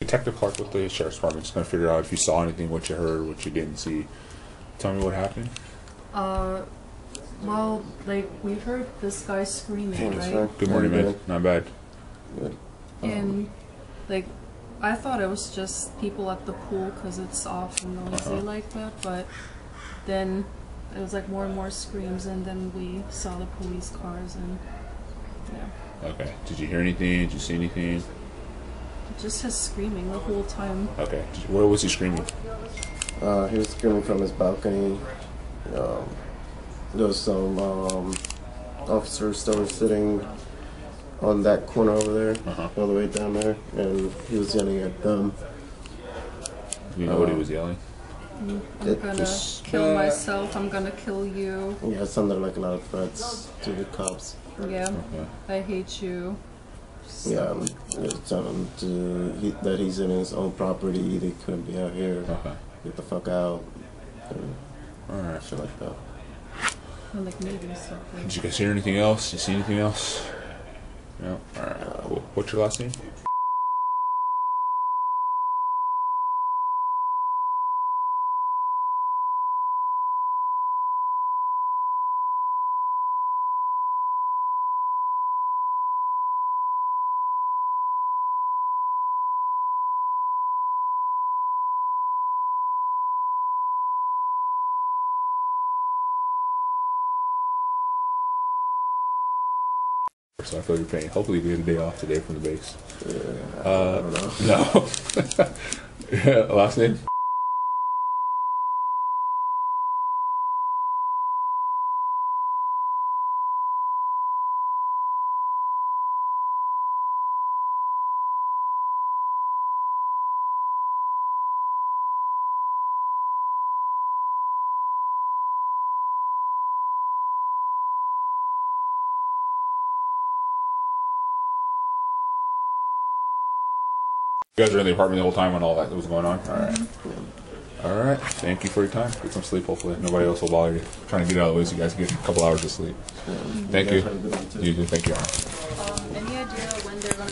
Detective Clark with the Sheriff's Department. Just gonna figure out if you saw anything, what you heard, what you didn't see. Tell me what happened. Well, like, we heard this guy screaming, right? Good morning, man. Not bad. Good. And, like, I thought it was just people at the pool because it's often noisy like that, but then it was like more and more screams, and then we saw the police cars, and yeah. Okay. Did you hear anything? Did you see anything? Just his screaming the whole time. Okay. Where was he screaming? He was screaming from his balcony. There was some officers that were sitting on that corner over there, all the way down there, and he was yelling at them. Do you know what he was yelling? I'm gonna kill myself, I'm gonna kill you. Yeah, something like a lot of threats to the cops. Yeah, Okay. I hate you. Yeah, telling him that he's in his own property, they couldn't be out here. Okay. Get the fuck out. Alright. Shit like that. And like maybe stuff like Did you guys hear anything else? You see anything else? No? Alright. Cool. What's your last name? So I feel your pain. Hopefully we get a day off today from the base. Yeah, I don't know. No. Yeah, last name? You guys were in the apartment the whole time when all that was going on? Alright. Alright. Thank you for your time. Get some sleep, hopefully. Nobody else will bother you. I'm trying to get out of the way so you guys can get a couple hours of sleep. Thank you. You too. Thank you.